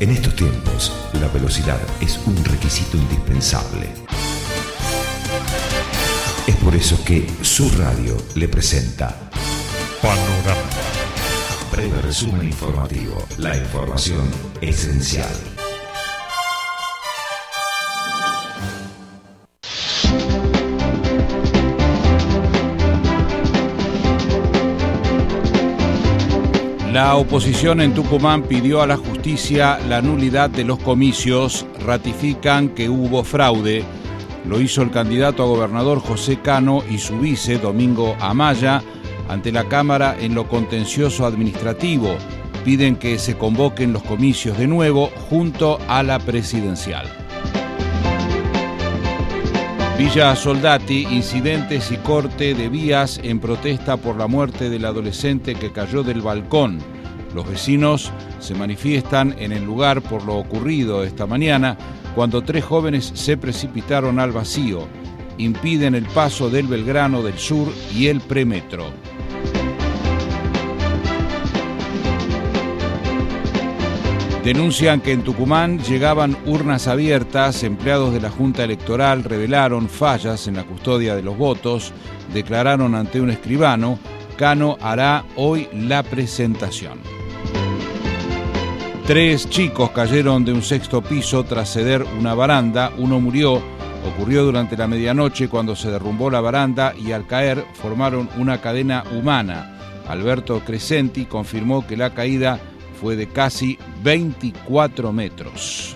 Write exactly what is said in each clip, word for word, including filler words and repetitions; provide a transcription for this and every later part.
En estos tiempos, la velocidad es un requisito indispensable. Es por eso que su radio le presenta Panorama. Breve resumen informativo. La información esencial. La oposición en Tucumán pidió a la justicia la nulidad de los comicios. Ratifican que hubo fraude. Lo hizo el candidato a gobernador José Cano y su vice Domingo Amaya ante la Cámara en lo contencioso administrativo. Piden que se convoquen los comicios de nuevo junto a la presidencial. Villa Soldati, incidentes y corte de vías en protesta por la muerte del adolescente que cayó del balcón. Los vecinos se manifiestan en el lugar por lo ocurrido esta mañana cuando tres jóvenes se precipitaron al vacío. Impiden el paso del Belgrano del Sur y el premetro. Denuncian que en Tucumán llegaban urnas abiertas. Empleados de la Junta Electoral revelaron fallas en la custodia de los votos. Declararon ante un escribano. Cano hará hoy la presentación. Tres chicos cayeron de un sexto piso tras ceder una baranda. Uno murió. Ocurrió durante la medianoche cuando se derrumbó la baranda y al caer formaron una cadena humana. Alberto Crescenti confirmó que la caída fue de casi veinticuatro metros.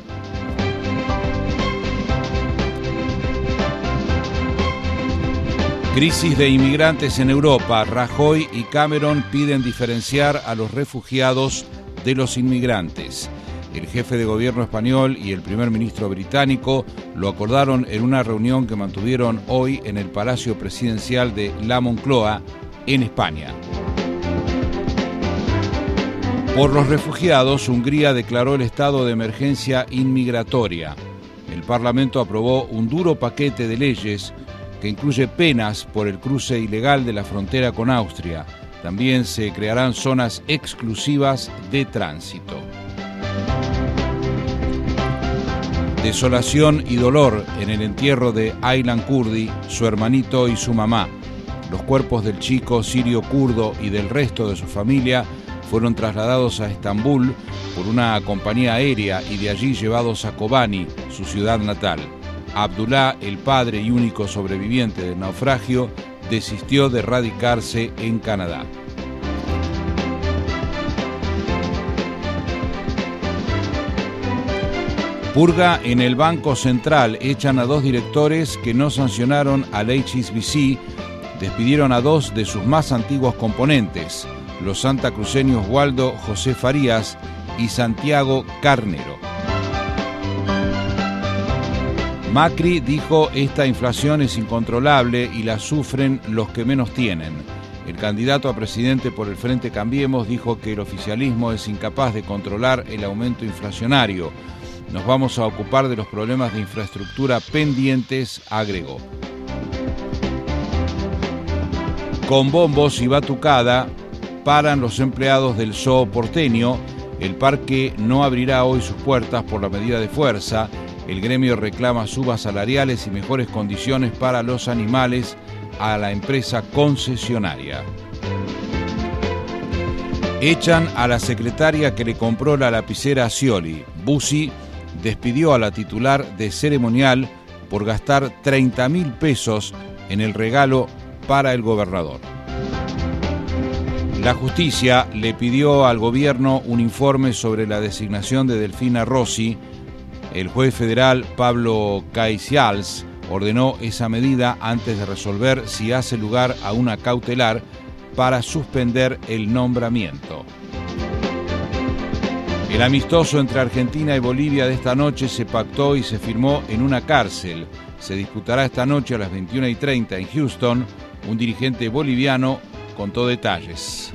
Crisis de inmigrantes en Europa. Rajoy y Cameron piden diferenciar a los refugiados de los inmigrantes. El jefe de gobierno español y el primer ministro británico lo acordaron en una reunión que mantuvieron hoy en el Palacio Presidencial de La Moncloa, en España. Por los refugiados, Hungría declaró el estado de emergencia inmigratoria. El Parlamento aprobó un duro paquete de leyes que incluye penas por el cruce ilegal de la frontera con Austria. También se crearán zonas exclusivas de tránsito. Desolación y dolor en el entierro de Aylan Kurdi, su hermanito y su mamá. Los cuerpos del chico sirio kurdo y del resto de su familia fueron trasladados a Estambul por una compañía aérea y de allí llevados a Kobani, su ciudad natal. Abdullah, el padre y único sobreviviente del naufragio, desistió de radicarse en Canadá. Purga en el Banco Central. Echan a dos directores que no sancionaron al H S B C. Despidieron a dos de sus más antiguos componentes, los santacruceños Waldo José Farías y Santiago Carnero. Macri dijo: esta inflación es incontrolable y la sufren los que menos tienen. El candidato a presidente por el Frente Cambiemos dijo que el oficialismo es incapaz de controlar el aumento inflacionario. Nos vamos a ocupar de los problemas de infraestructura pendientes, agregó. Con bombos y batucada paran los empleados del Zoo porteño. El parque no abrirá hoy sus puertas por la medida de fuerza. El gremio reclama subas salariales y mejores condiciones para los animales a la empresa concesionaria. Echan a la secretaria que le compró la lapicera a Scioli. Bussi despidió a la titular de ceremonial por gastar treinta mil pesos en el regalo para el gobernador. La justicia le pidió al gobierno un informe sobre la designación de Delfina Rossi. El juez federal Pablo Caicials ordenó esa medida antes de resolver si hace lugar a una cautelar para suspender el nombramiento. El amistoso entre Argentina y Bolivia de esta noche se pactó y se firmó en una cárcel. Se disputará esta noche a las veintiuna y treinta en Houston. Un dirigente boliviano contó detalles.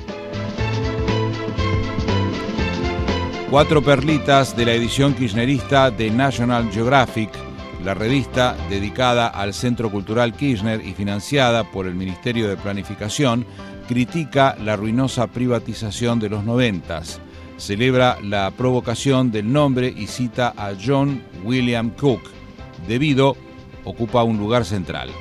Cuatro perlitas de la edición kirchnerista de National Geographic, la revista dedicada al Centro Cultural Kirchner y financiada por el Ministerio de Planificación, critica la ruinosa privatización de los noventas. celebra la provocación del nombre y cita a John William Cook. Debido, ocupa un lugar central.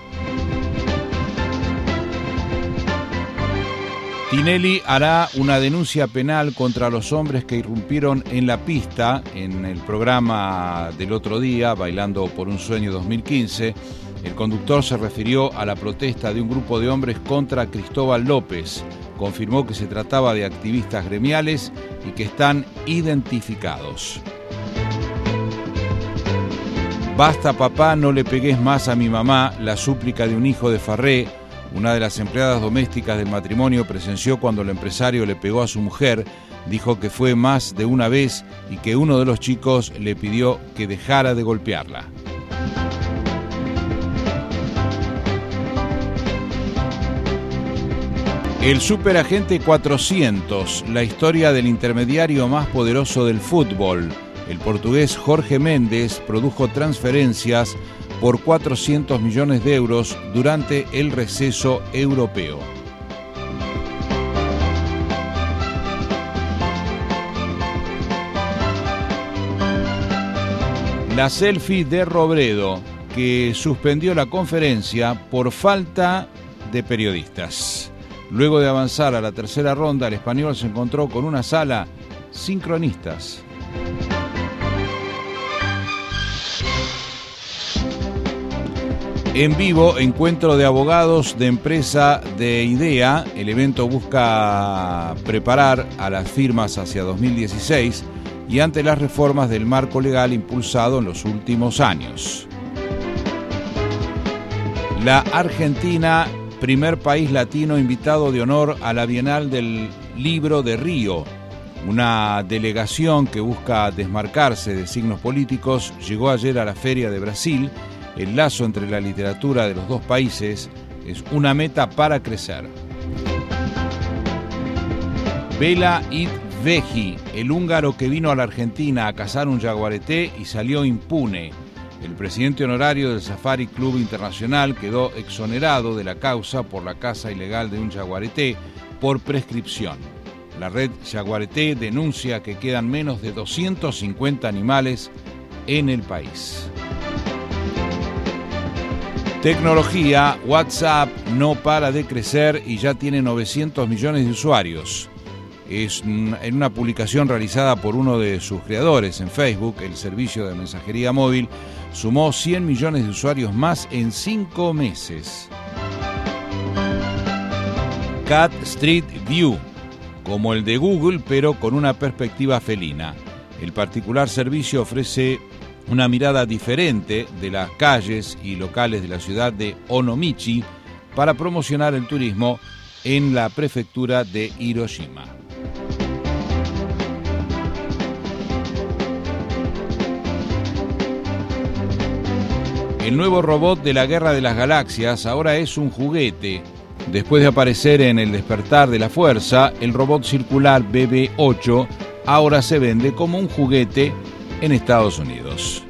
Tinelli hará una denuncia penal contra los hombres que irrumpieron en la pista en el programa del otro día, Bailando por un Sueño dos mil quince. El conductor se refirió a la protesta de un grupo de hombres contra Cristóbal López. Confirmó que se trataba de activistas gremiales y que están identificados. Basta, papá, no le pegues más a mi mamá, la súplica de un hijo de Farré. Una de las empleadas domésticas del matrimonio presenció cuando el empresario le pegó a su mujer. Dijo que fue más de una vez y que uno de los chicos le pidió que dejara de golpearla. El Superagente cuatrocientos, la historia del intermediario más poderoso del fútbol. El portugués Jorge Méndez produjo transferencias por cuatrocientos millones de euros durante el receso europeo. La selfie de Robredo, que suspendió la conferencia por falta de periodistas. Luego de avanzar a la tercera ronda, el español se encontró con una sala sin cronistas. En vivo, encuentro de abogados de empresa de IDEA. El evento busca preparar a las firmas hacia dos mil dieciséis y ante las reformas del marco legal impulsado en los últimos años. La Argentina, primer país latino invitado de honor a la Bienal del Libro de Río. Una delegación que busca desmarcarse de signos políticos llegó ayer a la Feria de Brasil. El lazo entre la literatura de los dos países es una meta para crecer. Bela Itvegi, el húngaro que vino a la Argentina a cazar un jaguareté y salió impune. El presidente honorario del Safari Club Internacional quedó exonerado de la causa por la caza ilegal de un jaguareté por prescripción. La red Jaguareté denuncia que quedan menos de doscientos cincuenta animales en el país. Tecnología, WhatsApp no para de crecer y ya tiene novecientos millones de usuarios. Es en una publicación realizada por uno de sus creadores en Facebook, el servicio de mensajería móvil sumó cien millones de usuarios más en cinco meses. Cat Street View, como el de Google, pero con una perspectiva felina. El particular servicio ofrece una mirada diferente de las calles y locales de la ciudad de Onomichi para promocionar el turismo en la prefectura de Hiroshima. El nuevo robot de la Guerra de las Galaxias ahora es un juguete. Después de aparecer en El Despertar de la Fuerza, el robot circular B B ocho ahora se vende como un juguete en Estados Unidos.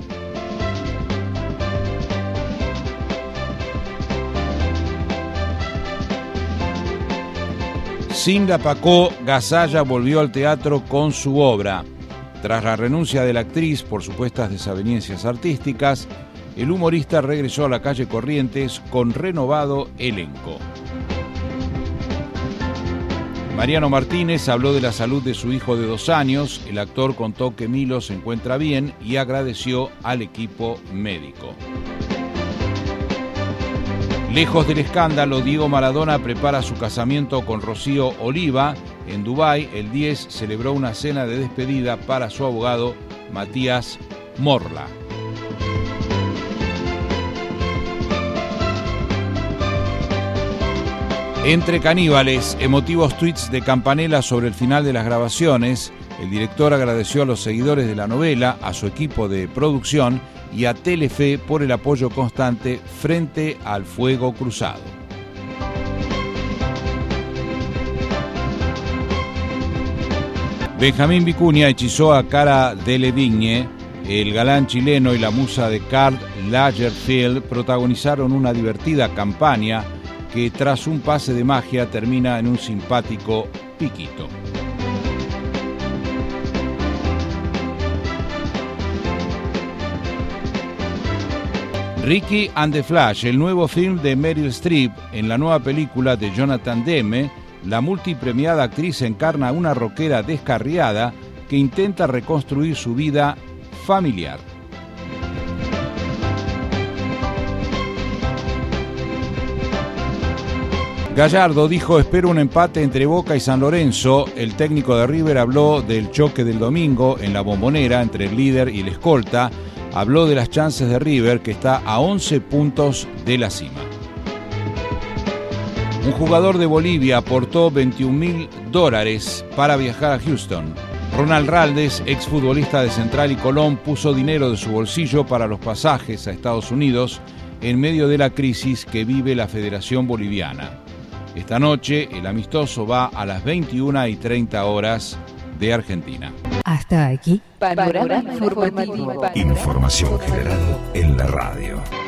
Cinda Pacó, Gasalla volvió al teatro con su obra. Tras la renuncia de la actriz por supuestas desavenencias artísticas, el humorista regresó a la calle Corrientes con renovado elenco. Mariano Martínez habló de la salud de su hijo de dos años. El actor contó que Milo se encuentra bien y agradeció al equipo médico. Lejos del escándalo, Diego Maradona prepara su casamiento con Rocío Oliva. En Dubái, el diez celebró una cena de despedida para su abogado Matías Morla. Entre caníbales, emotivos tweets de Campanella sobre el final de las grabaciones. El director agradeció a los seguidores de la novela, a su equipo de producción y a Telefe por el apoyo constante frente al fuego cruzado. Benjamín Vicuña hechizó a Cara Delevingne. El galán chileno y la musa de Karl Lagerfeld protagonizaron una divertida campaña que tras un pase de magia termina en un simpático piquito. Ricky and the Flash, el nuevo film de Meryl Streep. En la nueva película de Jonathan Demme, la multipremiada actriz encarna a una rockera descarriada que intenta reconstruir su vida familiar. Gallardo dijo: espero un empate entre Boca y San Lorenzo. El técnico de River habló del choque del domingo en la Bombonera entre el líder y el escolta. Habló de las chances de River, que está a once puntos de la cima. Un jugador de Bolivia aportó veintiún mil dólares para viajar a Houston. Ronald Raldes, exfutbolista de Central y Colón, puso dinero de su bolsillo para los pasajes a Estados Unidos en medio de la crisis que vive la Federación Boliviana. Esta noche el amistoso va a las veintiuna y treinta horas de Argentina. Hasta aquí. Panorama informativo. Información general en la radio.